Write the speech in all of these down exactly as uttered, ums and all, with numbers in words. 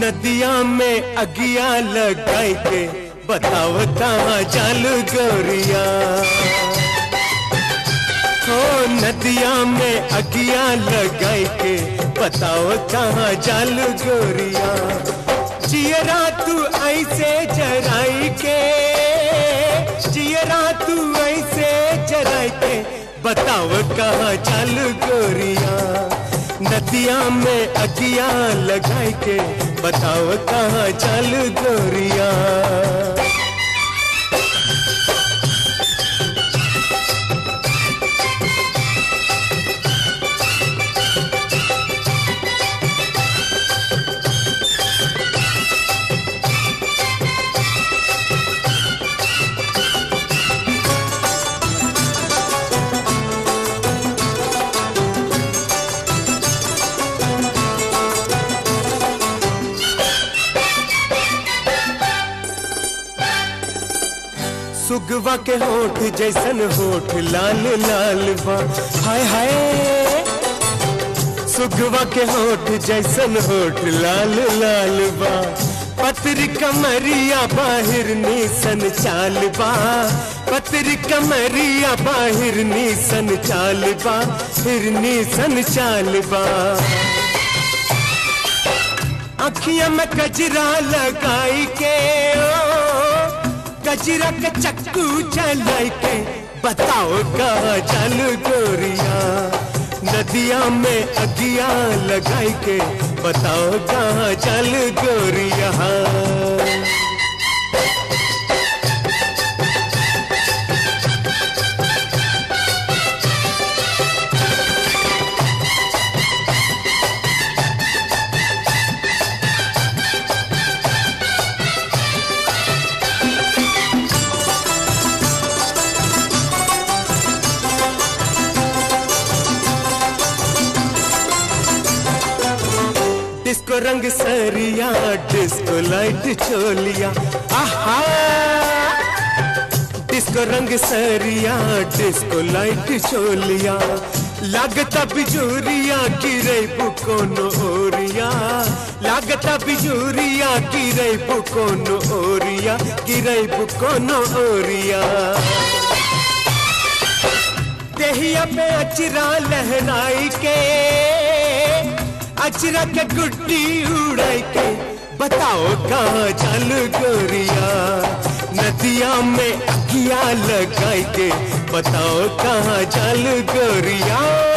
नदिया में अगिया लगाई के बताओ कहाँ चालू गोरिया। हो नदिया में अगिया लगाई के बताओ कहाँ चालू गोरिया। जियरा तू ऐसे जराई के, जियरा तू ऐसे जराई के बताओ कहाँ चालू गोरिया। नदिया में अगिया लगाई के बताओ कहाँ चालू गोरिया। सुगवा के होठ जैसन होठ लाल लाल बा, हाय हाय। सुगवा के होठ जैसन होठ लाल लाल बा। पतरी कमरिया बाहिर नीसन चाल बा, पतरी कमरिया बाहिर नीसन चाल बा, हिरनी सन चाल बा। अखियां में कजरा लगाई के कजरा के चक्कू चलाई के बताओ कहाँ चालू गोरिया। नदिया में अगिया लगाई के बताओ कहाँ चालू गोरिया। डिस्को रंग सरिया डिस्को लाइट चोलिया, आहा। डिस्को रंग सरिया डिस्को लाइट चोलिया। लागता बिजूरिया गिरे बुकोनो ओरिया, लागता बिजूरिया गिरे बुकोनो ओरिया, गिरे बुकोनो ओरिया। देहिया पे अचरा लहराई के अचरा के गुड्डी उड़ाई के बताओ कहाँ चालू गोरिया। नदिया में अगिया लगाई के बताओ कहाँ चालू गोरिया।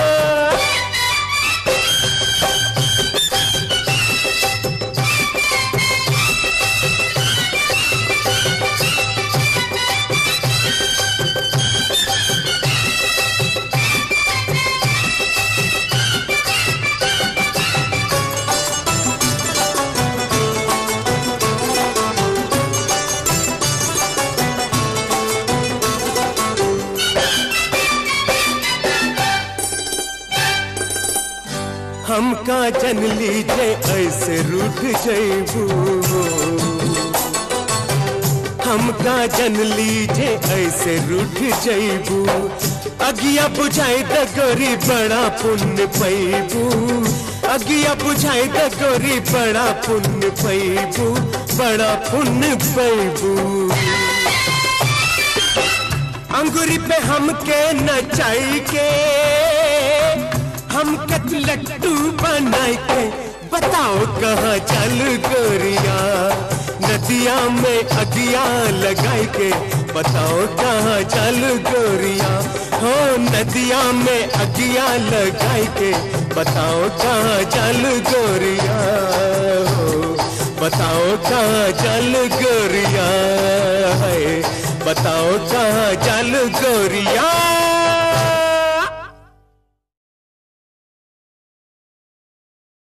हमका जन लीजे ऐसे रूठ जैबू, हमका जन लीजे ऐसे रूठ जैबू। अगिया बुझाई द गोरी बड़ा पुण्य पैबू, अगिया बुझाई द गोरी बड़ा पुण्य पैबू, बड़ा पुण्य पैबू। अंगूरी पे हमके नचाई के हम कत लट्टू बनाई के बताओ कहाँ चालू गोरिया। नदिया में अगिया लगाई के बताओ कहाँ चालू गोरिया। हो नदिया में अगिया लगाई के बताओ कहाँ चालू गोरिया। हो बताओ कहाँ चालू गोरिया है, बताओ कहाँ चालू गोरिया।